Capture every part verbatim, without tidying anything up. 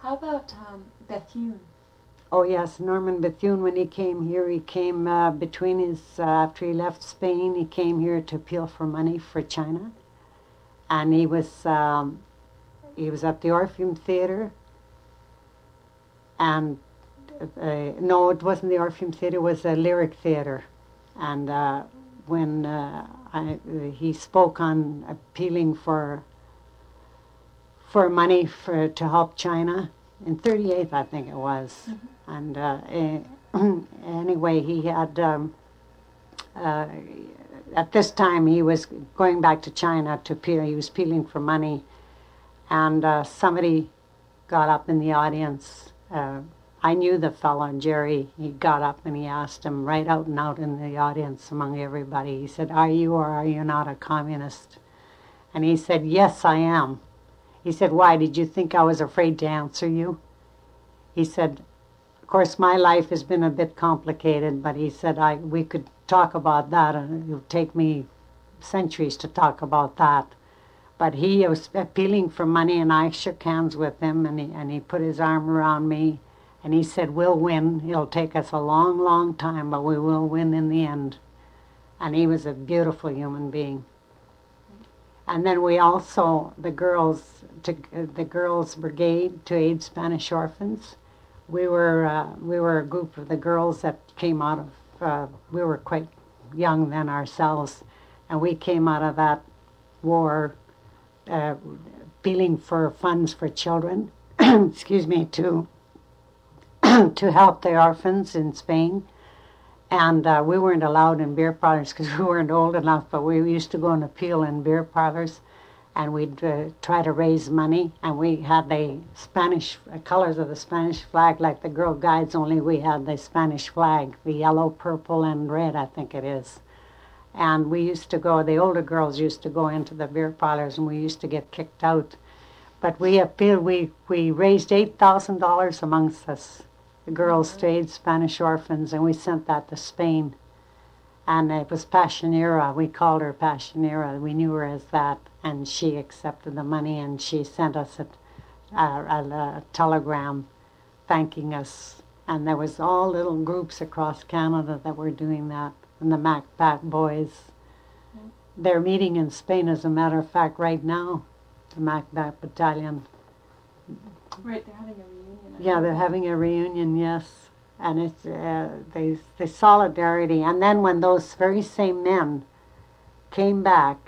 How about um, Bethune? Oh yes, Norman Bethune, when he came here, he came uh, between his, uh, after he left Spain, he came here to appeal for money for China. And he was, um, he was at the Orpheum Theatre. And, uh, no, it wasn't the Orpheum Theatre, it was a Lyric Theatre. And uh, when uh, I, he spoke on appealing for, for money for, to help China, in thirty-eight, I think it was. Mm-hmm. And uh, eh, anyway, he had, um, uh, at this time, he was going back to China to appeal. He was appealing for money. And uh, somebody got up in the audience. Uh, I knew the fellow, Jerry. He got up and he asked him right out and out in the audience among everybody. He said, "Are you or are you not a communist?" And he said, "Yes, I am." He said, "Why? Did you think I was afraid to answer you?" He said, "Of course, my life has been a bit complicated," but he said, I we could talk about that, and it would take me centuries to talk about that. But he was appealing for money, and I shook hands with him, and he, and he put his arm around me, and he said, "We'll win. It'll take us a long, long time, but we will win in the end." And he was a beautiful human being. And then we also, the girls, to, uh, the girls' brigade to aid Spanish orphans. We were uh, we were a group of the girls that came out of. Uh, we were quite young then ourselves, and we came out of that war, uh, appealing for funds for children. excuse me, to to help the orphans in Spain. And uh, we weren't allowed in beer parlors because we weren't old enough, but we used to go and appeal in beer parlors, and we'd uh, try to raise money. And we had the Spanish uh, colors of the Spanish flag, like the Girl Guides, only we had the Spanish flag, the yellow, purple, and red, I think it is. And we used to go, the older girls used to go into the beer parlors, and we used to get kicked out. But we appealed, we, we raised eight thousand dollars amongst us. The girls stayed Spanish orphans, and we sent that to Spain. And it was Passionera. We called her Passionera. We knew her as that. And she accepted the money, and she sent us a, a, a, a telegram thanking us. And there was all little groups across Canada that were doing that. And the MacBac boys. Mm-hmm. They're meeting in Spain, as a matter of fact, right now. The MacBac Battalion. Right, they're having a reunion. Yeah, they're having a reunion, yes. And it's uh, they, the solidarity. And then when those very same men came back,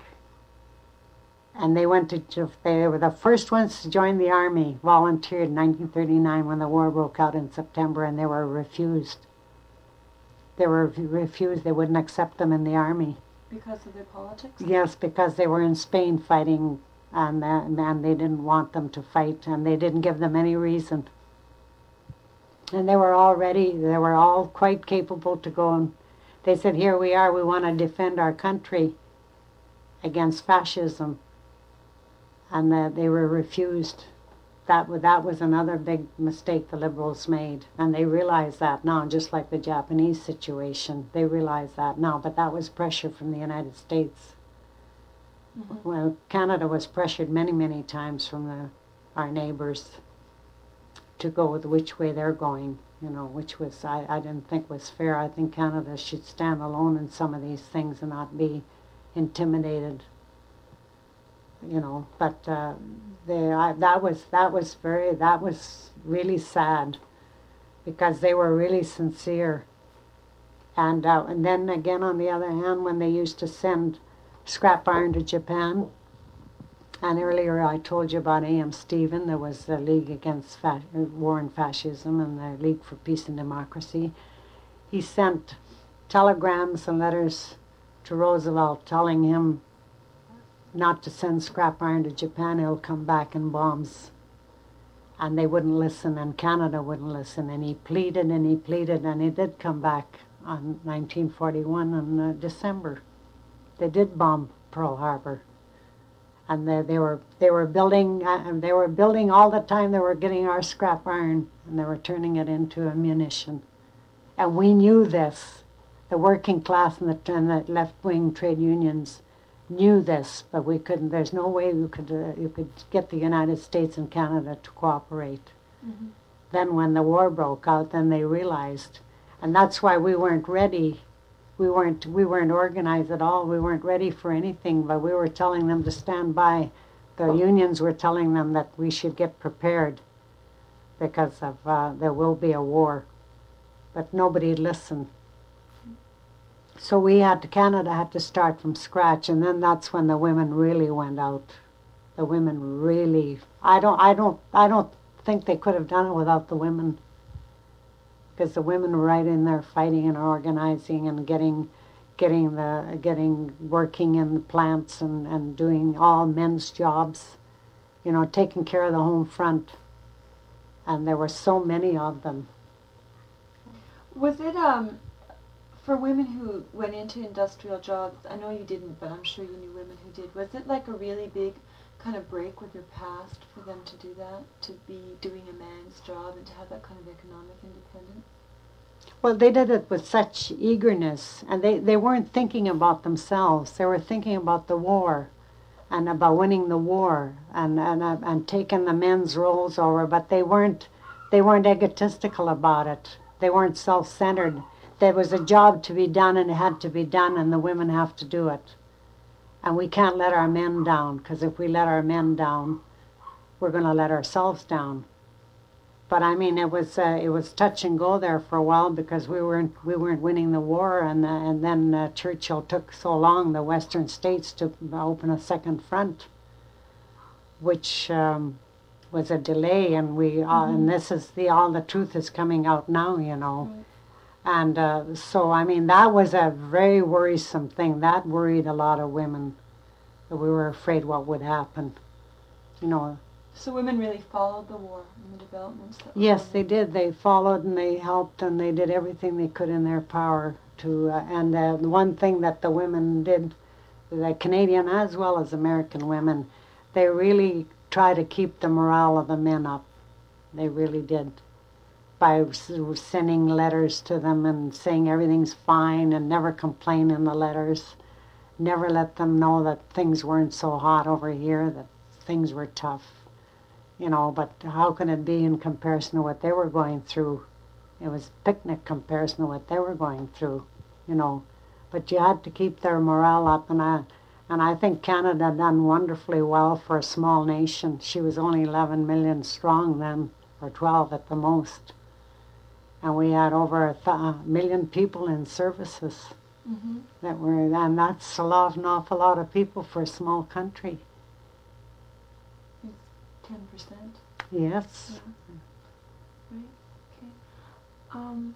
and they went to, they were the first ones to join the army, volunteered in nineteen thirty-nine when the war broke out in September, and they were refused. They were refused, they wouldn't accept them in the army. Because of their politics? Yes, because they were in Spain fighting, and, uh, and they didn't want them to fight, and they didn't give them any reason. And they were all ready, they were all quite capable to go, and they said, "Here we are, we want to defend our country against fascism." And uh, they were refused. That, that was another big mistake the Liberals made. And they realize that now, just like the Japanese situation. They realize that now, but that was pressure from the United States. Mm-hmm. Well, Canada was pressured many, many times from the, our neighbors to go with which way they're going, you know, which was, I, I didn't think was fair. I think Canada should stand alone in some of these things and not be intimidated, you know. But uh, they, I, that was, that was very, that was really sad, because they were really sincere. And, uh, and then again, on the other hand, when they used to send scrap iron to Japan, and earlier I told you about A M Stephen. There was the League Against Fa- War and Fascism and the League for Peace and Democracy. He sent telegrams and letters to Roosevelt telling him not to send scrap iron to Japan, it'll come back in bombs. And they wouldn't listen, and Canada wouldn't listen. And he pleaded and he pleaded, and he did come back on nineteen forty-one in uh, December. They did bomb Pearl Harbor. And they, they were they were building uh, and they were building all the time. They were getting our scrap iron, and they were turning it into ammunition. And we knew this. The working class and the, and the left-wing trade unions knew this, but we couldn't. There's no way you could uh, you could get the United States and Canada to cooperate. Mm-hmm. Then when the war broke out, then they realized. And that's why we weren't ready. We weren't, we weren't organized at all. We weren't ready for anything, but we were telling them to stand by. The unions were telling them that we should get prepared because of uh, there will be a war. But nobody listened. So we had to, Canada had to start from scratch, and then that's when the women really went out. The women really, I don't, I don't, I don't think they could have done it without the women, because the women were right in there fighting and organizing and getting, getting the, getting working in the plants and and doing all men's jobs, you know, taking care of the home front, and there were so many of them. Was it um for women who went into industrial jobs? I know you didn't, but I'm sure you knew women who did. Was it like a really big kind of break with your past for them to do that, to be doing a man's job and to have that kind of economic independence? Well, they did it with such eagerness, and they, they weren't thinking about themselves. They were thinking about the war and about winning the war and and, uh, and taking the men's roles over, but they weren't they weren't egotistical about it. They weren't self-centered. There was a job to be done, and it had to be done, and the women have to do it. And we can't let our men down, because if we let our men down, we're going to let ourselves down. But I mean, it was uh, it was touch and go there for a while, because we weren't we weren't winning the war, and uh, and then uh, Churchill took so long, the Western states, to open a second front, which um, was a delay, and we uh, Mm-hmm. and this is the all the truth is coming out now, you know. Right. And uh, so, I mean, that was a very worrisome thing. That worried a lot of women, that we were afraid what would happen, you know. So women really followed the war and the developments that were Yes, going they on. did. They followed and they helped and they did everything they could in their power to. Uh, and uh, the one thing that the women did, the Canadian as well as American women, they really try to keep the morale of the men up. They really did. By s- sending letters to them and saying everything's fine and never complain in the letters. Never let them know that things weren't so hot over here, that things were tough. You know, but how can it be in comparison to what they were going through? It was picnic comparison to what they were going through, you know. But you had to keep their morale up, and I, and I think Canada done wonderfully well for a small nation. She was only eleven million strong then, or twelve at the most. And we had over a th- million people in services Mm-hmm. that were, and that's a lot, an awful lot of people for a small country. ten percent. Yes. Yeah. Right. Okay. Um,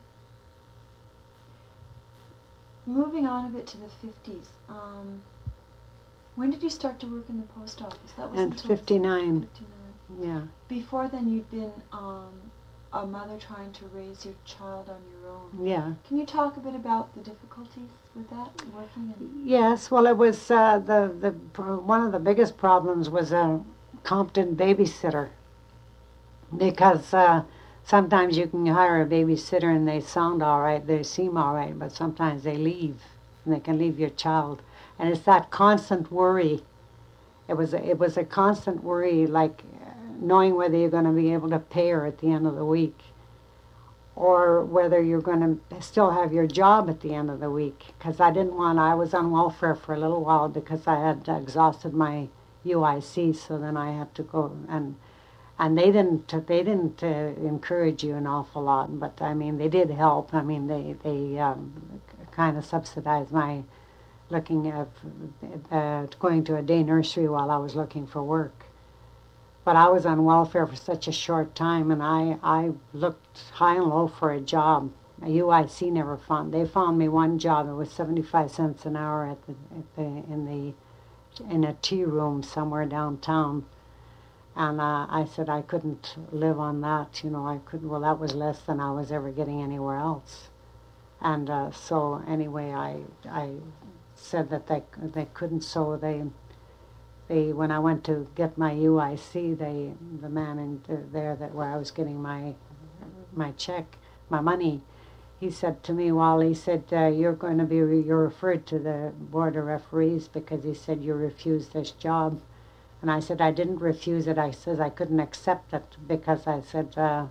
moving on a bit to the fifties. Um, when did you start to work in the post office? That was And until fifty-nine. fifty-nine. Yeah. Before then, you'd been um, a mother trying to raise your child on your own. Yeah. Can you talk a bit about the difficulties with that, working in? Yes. Well, it was uh, the the pro- one of the biggest problems was a Compton babysitter, because uh, sometimes you can hire a babysitter and they sound all right, they seem all right, but sometimes they leave and they can leave your child, and it's that constant worry. It was a, it was a constant worry, like uh, knowing whether you're going to be able to pay her at the end of the week, or whether you're going to still have your job at the end of the week. Because I didn't want, I was on welfare for a little while because I had exhausted my U I C, so then I had to go, and and they didn't they didn't uh, encourage you an awful lot, but I mean they did help. I mean they they um, kind of subsidized my looking at uh, going to a day nursery while I was looking for work. But I was on welfare for such a short time, and I, I looked high and low for a job. A U I C never found. They found me one job. It was seventy-five cents an hour at the, at the in the in a tea room somewhere downtown. And uh, I said I couldn't live on that. You know, I couldn't. Well, that was less than I was ever getting anywhere else. And uh, so anyway, I I said that they they couldn't. So they. They, when I went to get my U I C, they, the man in th- there that where I was getting my, my check, my money, he said to me, well, he said, uh, you're going to be, re- you're referred to the board of referees because he said you refused this job. And I said I didn't refuse it. I said I couldn't accept it because I said, uh,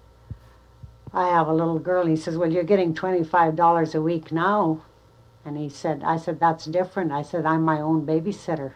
I have a little girl. And he says, well, you're getting twenty-five dollars a week now. And he said, I said, that's different. I said, I'm my own babysitter.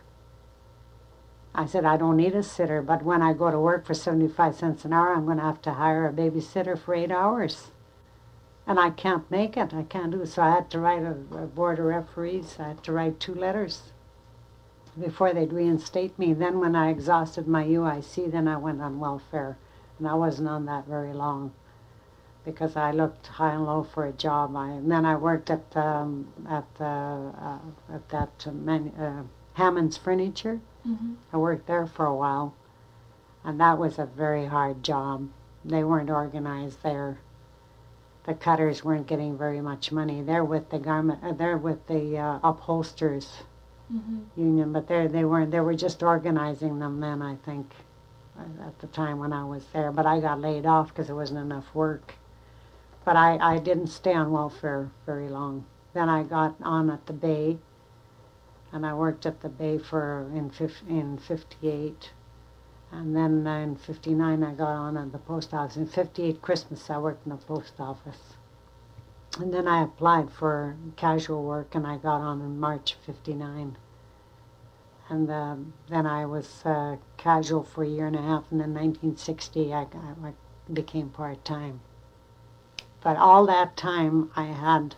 I said, I don't need a sitter, but when I go to work for seventy-five cents an hour, I'm going to have to hire a babysitter for eight hours. And I can't make it. I can't do it. So I had to write a, a board of referees. I had to write two letters before they'd reinstate me. Then when I exhausted my U I C, then I went on welfare. And I wasn't on that very long because I looked high and low for a job. I, and then I worked at um, at uh, uh, at that uh, manu- uh, Hammond's Furniture. Mm-hmm. I worked there for a while, and that was a very hard job. They weren't organized there. The cutters weren't getting very much money. They're with the garment. Uh, they're with the uh, upholsters Mm-hmm. union, but they they weren't. They were just organizing them then, I think, uh, at the time when I was there. But I got laid off because there wasn't enough work. But I, I didn't stay on welfare very long. Then I got on at the Bay, and I worked at the Bay for in fif- in fifty-eight, and then uh, in fifty-nine I got on at the post office. In fifty-eight Christmas I worked in the post office, and then I applied for casual work, and I got on in March fifty-nine. And uh, then I was uh, casual for a year and a half, and in nineteen sixty I, I, I became part-time. But all that time I had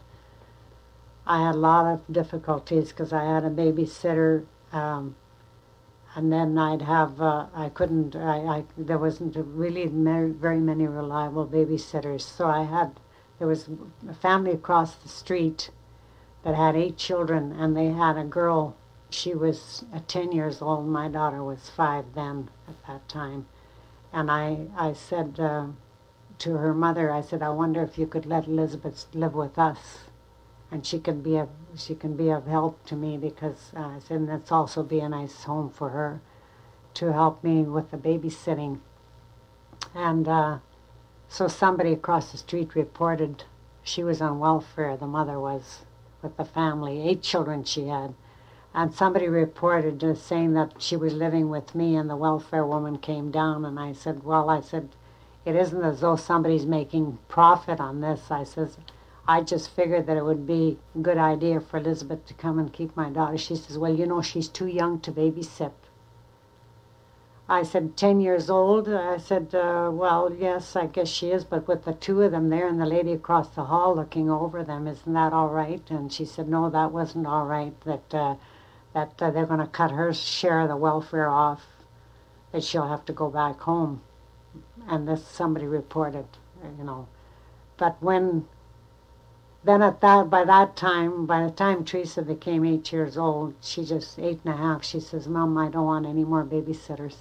I had a lot of difficulties because I had a babysitter, um, and then I'd have uh, I couldn't I, I there wasn't really very, very many reliable babysitters. So I had there was a family across the street that had eight children, and they had a girl. She was uh, ten years old. My daughter was five then at that time, and I I said. Uh, to her mother, I said, I wonder if you could let Elizabeth live with us, and she can be of she can be of help to me, because uh, I said, and it's also be a nice home for her to help me with the babysitting. And uh, so somebody across the street reported she was on welfare. The mother was with the family, eight children she had, and somebody reported uh, saying that she was living with me, and the welfare woman came down, and I said, well, I said. It isn't as though somebody's making profit on this. I says, I just figured that it would be a good idea for Elizabeth to come and keep my daughter. She says, well, you know, she's too young to babysit. I said, ten years old? I said, uh, well, yes, I guess she is, but with the two of them there and the lady across the hall looking over them, isn't that all right? And she said, no, that wasn't all right, that, uh, that uh, they're going to cut her share of the welfare off, that she'll have to go back home. And this somebody reported, you know. But when, then at that, by that time, by the time Teresa became eight years old, she just, eight and a half, she says, Mom, I don't want any more babysitters.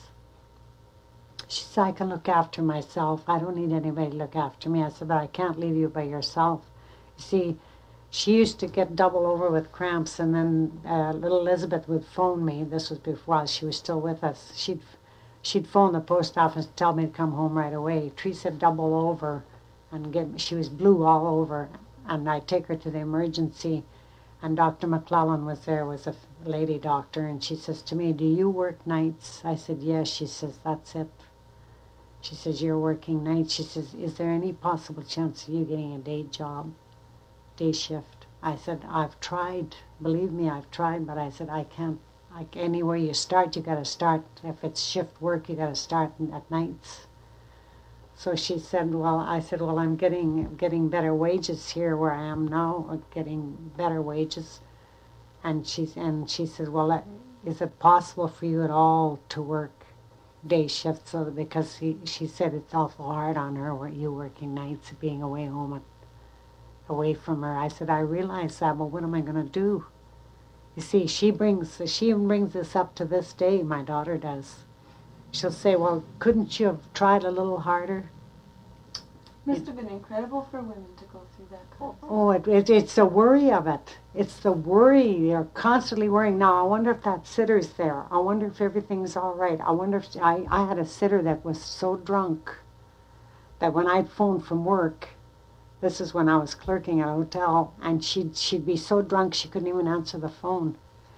She said, I can look after myself. I don't need anybody to look after me. I said, but I can't leave you by yourself. You see, she used to get double over with cramps, and then uh, little Elizabeth would phone me. This was before she was still with us. She'd She'd phone the post office and tell me to come home right away. Teresa double over, and get, she was blue all over. And I'd take her to the emergency, and Doctor McClellan was there, was a lady doctor, and she says to me, do you work nights? I said, yes. She says, that's it. She says, you're working nights. She says, is there any possible chance of you getting a day job, day shift? I said, I've tried. Believe me, I've tried, but I said, I can't. Like anywhere you start, you got to start. If it's shift work, you got to start at nights. So she said, well, I said, well, I'm getting getting better wages here where I am now, getting better wages. And she, and she said, well, is it possible for you at all to work day shifts? So because he, she said it's awful hard on her, where you working nights, being away home, at, away from her. I said, I realize that, but what am I going to do? You see, she brings she even brings this up to this day, my daughter does. She'll say, well, couldn't you have tried a little harder? Must have been incredible for women to go through that kind of thing. Oh, it, it, it's the worry of it. It's the worry. You're constantly worrying. Now, I wonder if that sitter's there. I wonder if everything's all right. I wonder if... I, I had a sitter that was so drunk that when I'd phone from work, this is when I was clerking at a hotel, and she'd, she'd be so drunk she couldn't even answer the phone.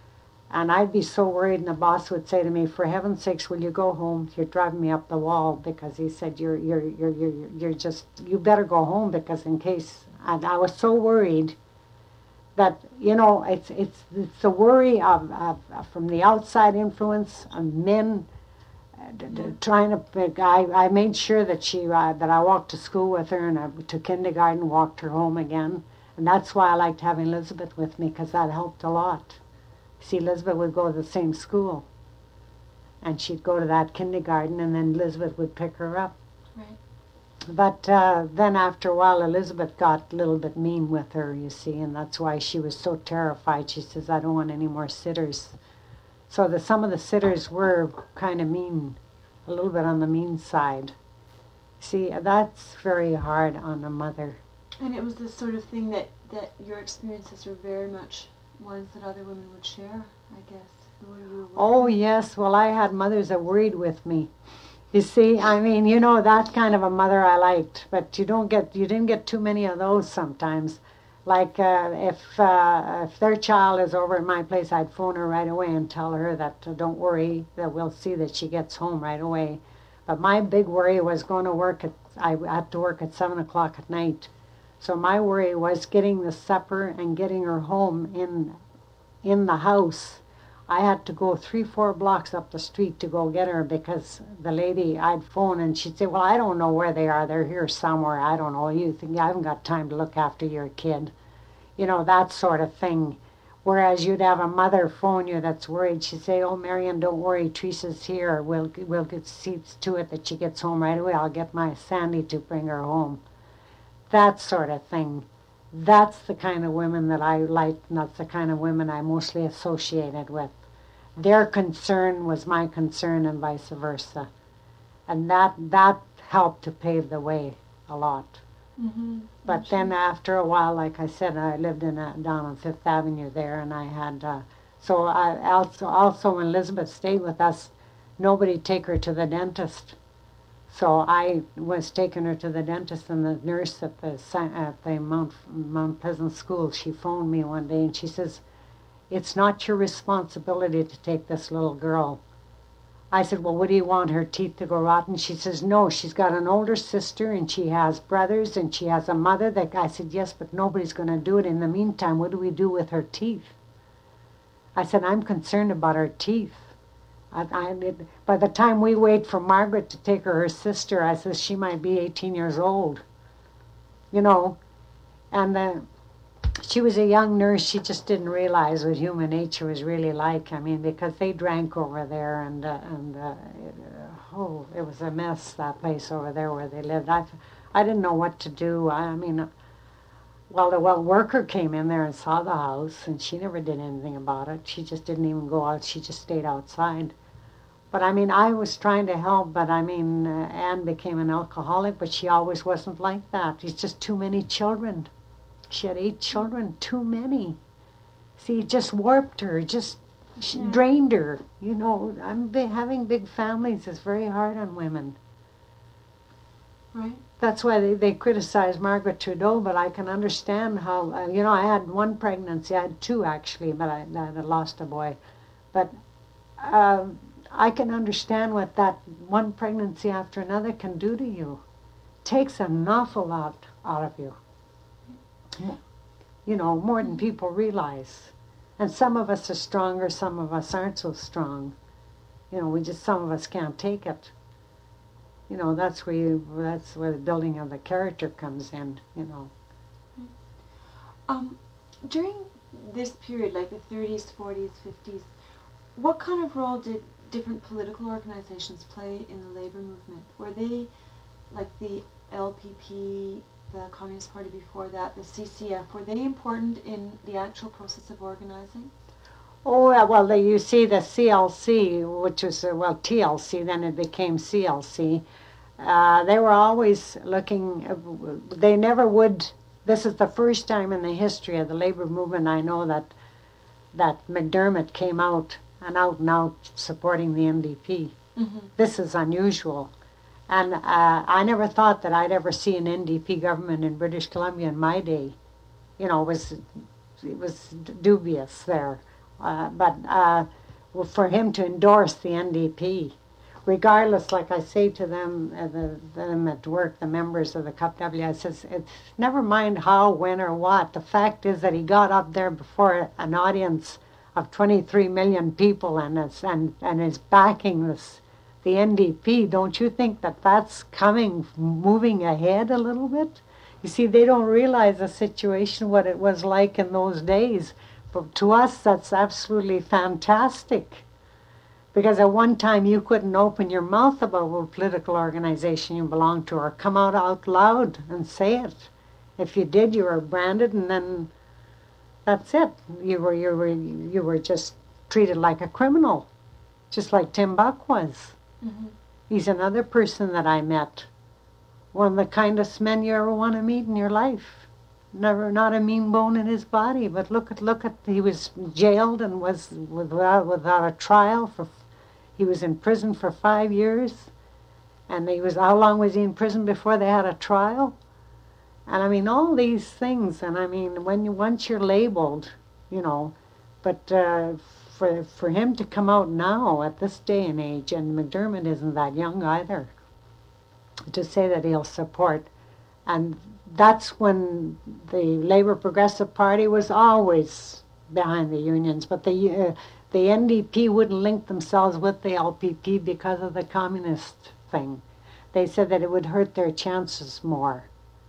And I'd be so worried, and the boss would say to me, "For heaven's sakes, will you go home? You're driving me up the wall." Because he said, "You're, you're, you're, you're, you're just, you better go home because in case." And I was so worried that, you know, it's it's it's the worry of, of, of from the outside influence of men uh, d- d- trying to. I I made sure that she uh, that I walked to school with her and I, to kindergarten, walked her home again, and that's why I liked having Elizabeth with me because that helped a lot. See, Elizabeth would go to the same school, and she'd go to that kindergarten, and then Elizabeth would pick her up. Right. But uh, then after a while, Elizabeth got a little bit mean with her, you see, and that's why she was so terrified. She says, "I don't want any more sitters." So the, some of the sitters were kind of mean, a little bit on the mean side. See, that's very hard on a mother. And it was the sort of thing that, that your experiences were very much ones that other women would share, I guess. The way you were Oh, yes. Well, I had mothers that worried with me. You see, I mean, you know, that kind of a mother I liked, but you don't get, you didn't get too many of those sometimes. Like uh, if uh, if their child is over at my place, I'd phone her right away and tell her that uh, don't worry, that we'll see that she gets home right away. But my big worry was going to work at, I had to work at seven o'clock at night. So my worry was getting the supper and getting her home in in the house. I had to go three, four blocks up the street to go get her because the lady, I'd phone and she'd say, "Well, I don't know where they are. They're here somewhere. I don't know. You think I haven't got time to look after your kid." You know, that sort of thing. Whereas you'd have a mother phone you that's worried. She'd say, "Oh, Marion, don't worry. Teresa's here. We'll, we'll get seats to it that she gets home right away. I'll get my Sandy to bring her home." That sort of thing. That's the kind of women that I liked, and that's the kind of women I mostly associated with. Their concern was my concern and vice versa. And that that helped to pave the way a lot. Mm-hmm. But then after a while, like I said, I lived in a, down on Fifth Avenue there, and I had, uh, so I also, also when Elizabeth stayed with us, nobody'd take her to the dentist. So I was taking her to the dentist, and the nurse at the at the Mount Mount Pleasant School, she phoned me one day, and she says, "It's not your responsibility to take this little girl." I said, "Well, what do you want, her teeth to go rotten?" She says, "No, she's got an older sister, and she has brothers, and she has a mother." That I said, "Yes, but nobody's going to do it. In the meantime, what do we do with her teeth?" I said, "I'm concerned about her teeth. I, I, by the time we wait for Margaret to take her her sister," I says, "she might be eighteen years old." You know, and uh, she was a young nurse. She just didn't realize what human nature was really like. I mean, because they drank over there, and uh, and uh, it, uh, oh, it was a mess, that place over there where they lived. I, I didn't know what to do. I, I mean, well, the well worker came in there and saw the house, and she never did anything about it. She just didn't even go out. She just stayed outside. But I mean, I was trying to help, but I mean, uh, Anne became an alcoholic, but she always wasn't like that. It's just too many children. She had eight children, too many. See, it just warped her, just yeah. drained her. You know, I'm big, having big families is very hard on women. Right. That's why they, they criticize Margaret Trudeau, but I can understand how, uh, you know, I had one pregnancy, I had two actually, but I, I lost a boy. But uh, I can understand what that one pregnancy after another can do to you. Takes an awful lot out of you. You know, more than people realize. And some of us are stronger, some of us aren't so strong. You know, we just, some of us can't take it. You know, that's where you, that's where the building of the character comes in, you know. Um, during this period, like the thirties, forties, fifties, what kind of role did different political organizations play in the labor movement? Were they, like the L P P, the Communist Party before that, the C C F, were they important in the actual process of organizing? Oh, yeah, well, they, you see the C L C, which was, uh, well, T L C, then it became C L C. Uh, they were always looking, uh, they never would, this is the first time in the history of the labor movement I know that that McDermott came out and out and out supporting the N D P. Mm-hmm. This is unusual. And uh, I never thought that I'd ever see an N D P government in British Columbia in my day. You know, it was, it was dubious there. Uh, but uh, well, for him to endorse the N D P, regardless, like I say to them, uh, the, them at work, the members of the C U P W, I says, it's never mind how, when, or what. The fact is that he got up there before an audience of twenty-three million people and is, and, and is backing this, the N D P. Don't you think that that's coming, moving ahead a little bit? You see, they don't realize the situation, what it was like in those days. But to us, that's absolutely fantastic. Because at one time, you couldn't open your mouth about what political organization you belonged to or come out out loud and say it. If you did, you were branded, and then that's it. You were, you were, you were just treated like a criminal, just like Tim Buck was. Mm-hmm. He's another person that I met. One of the kindest men you ever want to meet in your life. Never, not a mean bone in his body. But look at, look at, he was jailed and was without, without a trial. For, he was in prison for five years. And he was, how long was he in prison before they had a trial? And I mean, all these things. And I mean, when you, once you're labeled, you know, but uh, for, for him to come out now at this day and age, and McDermott isn't that young either, to say that he'll support. And that's when the Labour Progressive Party was always behind the unions. But the, uh, the N D P wouldn't link themselves with the L P P because of the communist thing. They said that it would hurt their chances more.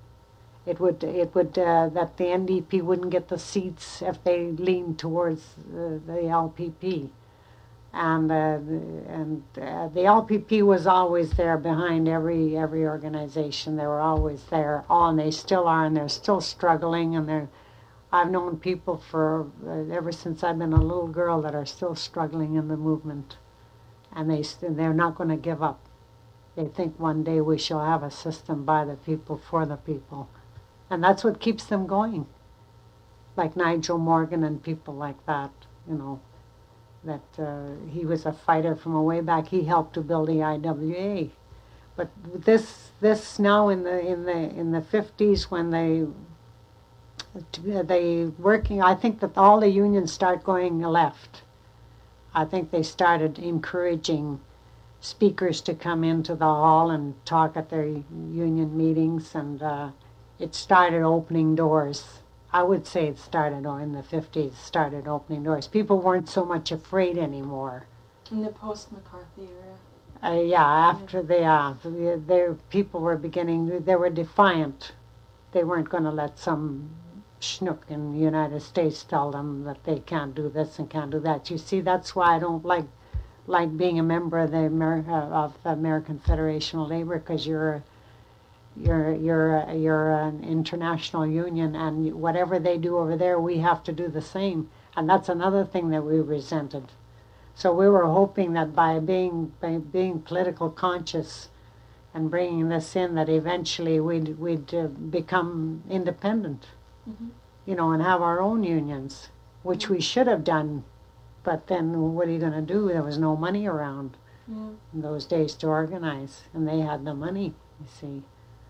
It would, it would uh, that the N D P wouldn't get the seats if they leaned towards uh, the L P P. And uh, and uh, the L P P was always there behind every every organization. They were always there, all, and they still are, and they're still struggling. And they're, I've known people for uh, ever since I've been a little girl that are still struggling in the movement, and they they're not going to give up. They think one day we shall have a system by the people for the people, and that's what keeps them going. Like Nigel Morgan and people like that, you know. That uh, he was a fighter from a way back. He helped to build the I W A. But this this now in the in the in the fifties when they they working, I think that all the unions start going left. I think they started encouraging speakers to come into the hall and talk at their union meetings, and uh, it started opening doors. I would say it started in the fifties, started opening doors. People weren't so much afraid anymore. In the post-McCarthy era? Uh, yeah, after the, uh, the, their people were beginning, they were defiant. They weren't going to let some schnook in the United States tell them that they can't do this and can't do that. You see, that's why I don't like like being a member of the, Amer- uh, of the American Federation of Labor, because you're You're you're uh, you're an international union, and whatever they do over there, we have to do the same. And that's another thing that we resented. So we were hoping that by being by being political conscious and bringing this in, that eventually we'd we'd uh, become independent, mm-hmm. you know, and have our own unions, which mm-hmm. we should have done. But then what are you going to do? There was no money around yeah. in those days to organize, and they had the money, you see.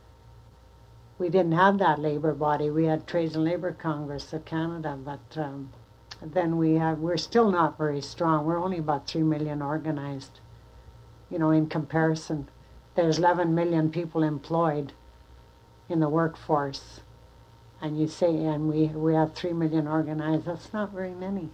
We didn't have that labor body. We had Trades and Labor Congress of Canada, but um, then we have, we're still not very strong. We're only about three million organized, you know, in comparison. There's eleven million people employed in the workforce, and you say, and we, we have three million organized. That's not very many,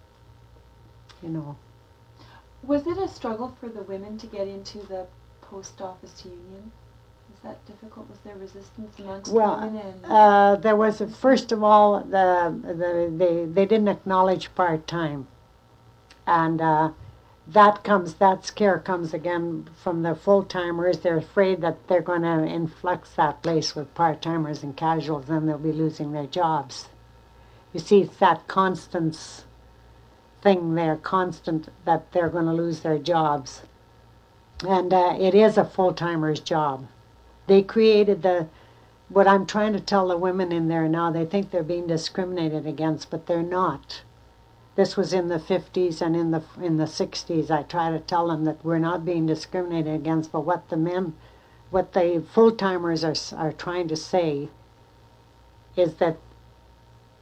you know. Was it a struggle for the women to get into the post office union? Was that difficult? Was there resistance amongst well, women? And uh, there was, a, first of all, the, the they, they didn't acknowledge part-time. And uh, that comes, that scare comes again from the full-timers. They're afraid that they're going to influx that place with part-timers and casuals, and they'll be losing their jobs. You see, it's that constant thing there, constant, that they're going to lose their jobs. And uh, it is a full-timer's job. They created the, what I'm trying to tell the women in there now, they think they're being discriminated against, but they're not. This was in the fifties and in the in the sixties. I try to tell them that we're not being discriminated against, but what the men, what the full-timers are, are trying to say is that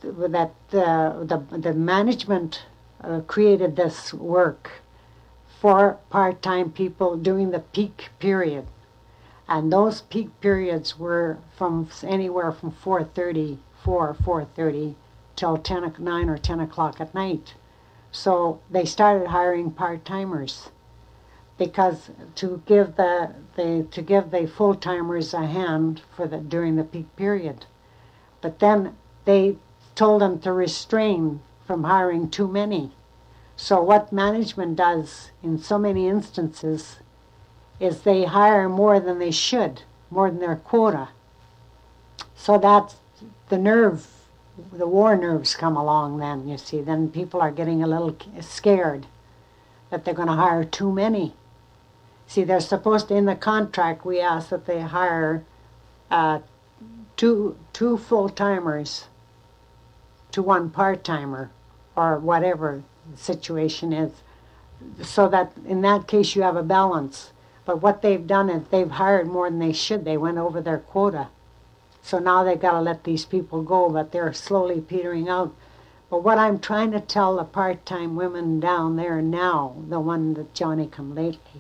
that uh, the the management uh, created this work for part-time people during the peak period, and those peak periods were from anywhere from four thirty, four four thirty till ten nine or ten o'clock at night. So they started hiring part-timers because to give the, the to give the full-timers a hand for the during the peak period. But then they told them to restrain from hiring too many. So what management does in so many instances is they hire more than they should, more than their quota. So that's the nerve, the war nerves come along then, you see. Then people are getting a little scared that they're going to hire too many. See, they're supposed to, in the contract, we ask that they hire uh, two, two full-timers to one part-timer, or whatever the situation is, so that in that case you have a balance. But what they've done is they've hired more than they should. They went over their quota. So now they've got to let these people go, but they're slowly petering out. But what I'm trying to tell the part-time women down there now, the one that Johnny come lately,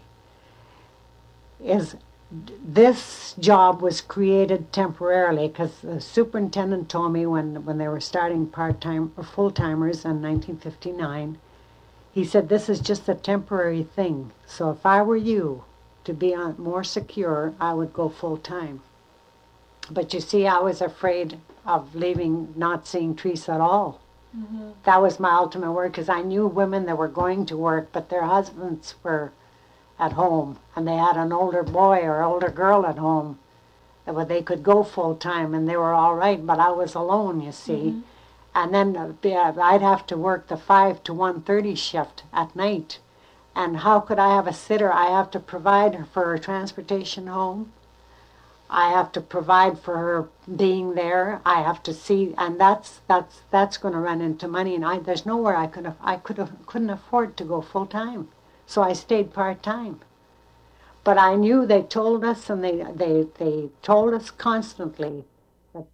is this job was created temporarily, because the superintendent told me when, when they were starting part-time or full-timers in nineteen fifty-nine, he said, this is just a temporary thing. So if I were you, to be on, more secure, I would go full-time. But you see, I was afraid of leaving, not seeing Teresa at all. Mm-hmm. That was my ultimate worry, because I knew women that were going to work, but their husbands were at home, and they had an older boy or older girl at home that they could go full-time, and they were all right, but I was alone, you see. Mm-hmm. And then uh, I'd have to work the five to one thirty shift at night. And how could I have a sitter? I have to provide for her transportation home. I have to provide for her being there. I have to see, and that's that's that's going to run into money. And I, there's nowhere I could have, I could have, couldn't afford to go full time, so I stayed part time. But I knew they told us, and they they they told us constantly that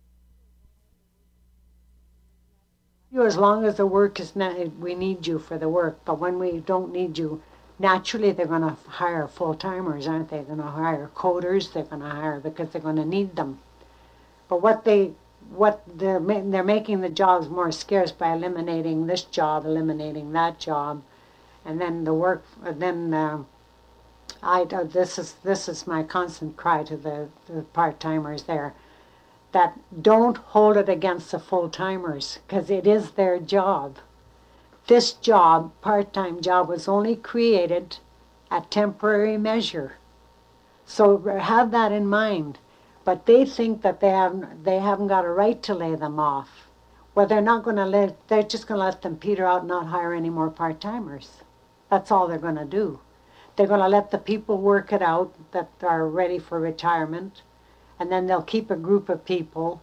you, as long as the work is not, we need you for the work. But when we don't need you, naturally, they're going to hire full-timers, aren't they? They're going to hire coders. They're going to hire because they're going to need them. But what they, what they're they're making the jobs more scarce by eliminating this job, eliminating that job, and then the work. Then uh, I this is this is my constant cry to the, the part-timers there, that don't hold it against the full-timers, because it is their job. This job, part-time job, was only created a temporary measure. So have that in mind. But they think that they haven't, they haven't got a right to lay them off. Well, they're not going to let, they're just going to let them peter out and not hire any more part-timers. That's all they're going to do. They're going to let the people work it out that are ready for retirement, and then they'll keep a group of people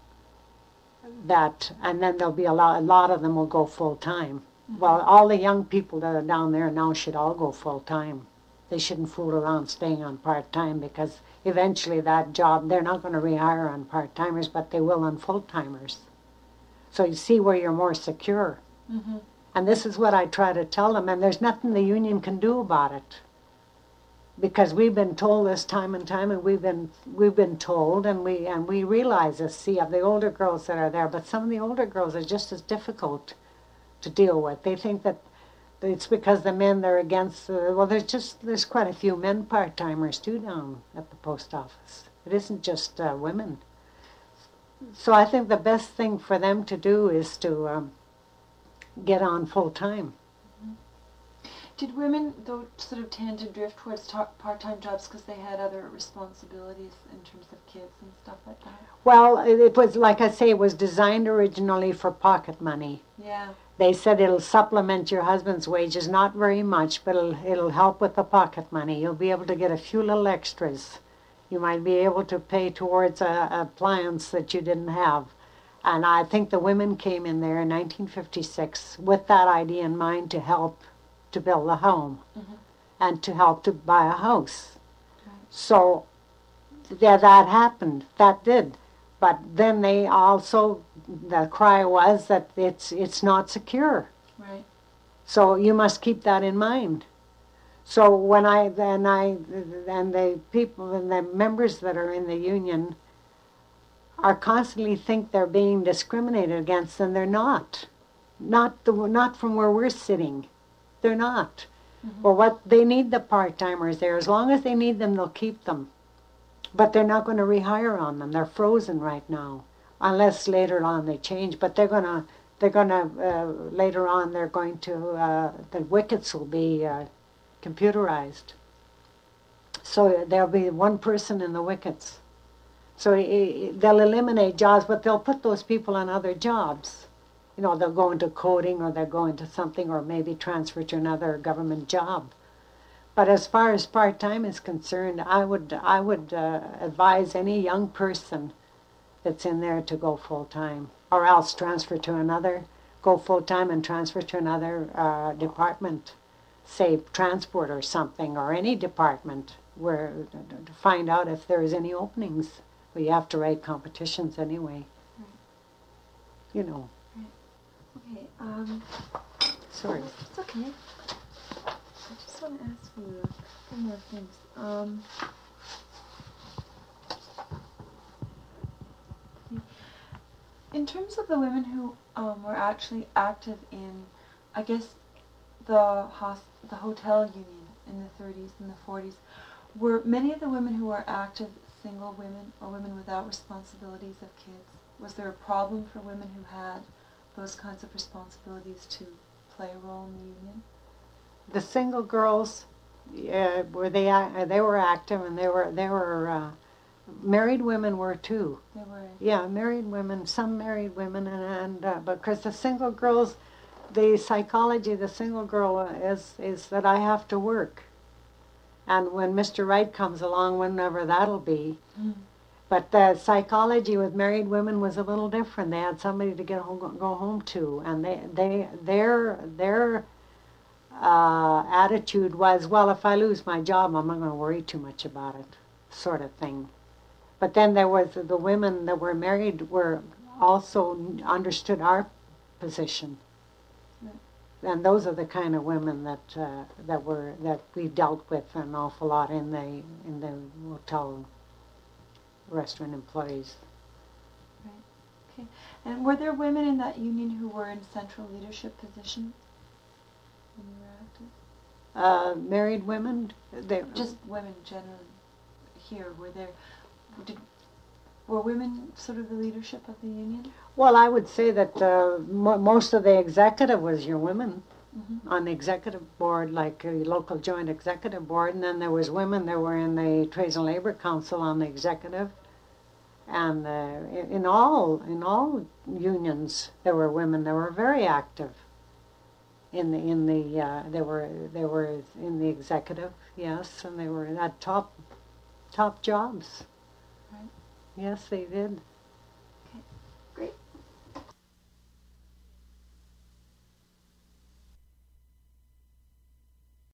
that, and then there'll be a lot, a lot of them will go full-time. Well, all the young people that are down there now should all go full-time. They shouldn't fool around staying on part-time, because eventually that job, they're not going to rehire on part-timers, but they will on full-timers. So you see where you're more secure. Mm-hmm. And this is what I try to tell them, and there's nothing the union can do about it. Because we've been told this time and time, and we've been we've been told, and we and we realize this, see, of the older girls that are there, but some of the older girls are just as difficult to deal with. They think that it's because the men they're against, uh, well, there's just, there's quite a few men part-timers too down at the post office. It isn't just uh, women. So I think the best thing for them to do is to um, get on full-time. Did women, though, sort of tend to drift towards ta- part-time jobs because they had other responsibilities in terms of kids and stuff like that? Well, it, it was, like I say, it was designed originally for pocket money. Yeah. They said it'll supplement your husband's wages, not very much, but it'll, it'll help with the pocket money. You'll be able to get a few little extras. You might be able to pay towards a, a appliance that you didn't have. And I think the women came in there in nineteen fifty-six with that idea in mind to help to build a home, mm-hmm. and to help to buy a house. Right. So yeah, that happened. That did. But then they also the cry was that it's it's not secure. Right. So you must keep that in mind. So when I then I and the people and the members that are in the union are constantly think they're being discriminated against, and they're not. Not the not from where we're sitting. They're not. Mm-hmm. Well, what they need the part-timers there. As long as they need them, they'll keep them. But they're not going to rehire on them. They're frozen right now, unless later on they change. But they're gonna they're gonna uh, later on they're going to uh, the wickets will be uh, computerized. So there'll be one person in the wickets. So it, they'll eliminate jobs, but they'll put those people on other jobs. You know, they'll go into coding, or they'll go into something, or maybe transfer to another government job. But as far as part-time is concerned, I would I would uh, advise any young person that's in there to go full-time, or else transfer to another, go full-time and transfer to another uh, department, say transport or something, or any department, where to find out if there is any openings. Well, you have to write competitions anyway. Right. You know. Okay, um... Sorry. It's okay. I just want to ask you a couple more things. Um... In terms of the women who um, were actually active in, I guess, the hos the hotel union in the thirties and the forties, were many of the women who were active single women or women without responsibilities of kids? Was there a problem for women who had those kinds of responsibilities to play a role in the union? The single girls, uh, were they uh, they were active, and they were they were uh, married women were too. They were. Yeah, married women, some married women, and, and uh, because the single girls, the psychology of the single girl is is that I have to work, and when Mister Right comes along, whenever that'll be. Mm. But the psychology with married women was a little different. They had somebody to get home, go home to, and they, they, their, their uh, attitude was, well, if I lose my job, I'm not going to worry too much about it, sort of thing. But then there was the women that were married were also understood our position, right. And those are the kind of women that uh, that were that we dealt with an awful lot in the in the hotel. Restaurant employees. Right. Okay. And were there women in that union who were in central leadership positions when you were active? Uh, married women? They, Just women generally here. Were there, did, were women sort of the leadership of the union? Well, I would say that uh, mo most of the executive was your women. Mm-hmm. On the executive board, like a local joint executive board, and then there was women that were in the Trades and Labor Council on the executive, and uh, in, in all in all unions there were women that were very active. In the in the uh, they were they were in the executive, yes, and they were at top top jobs. Right. Yes, they did.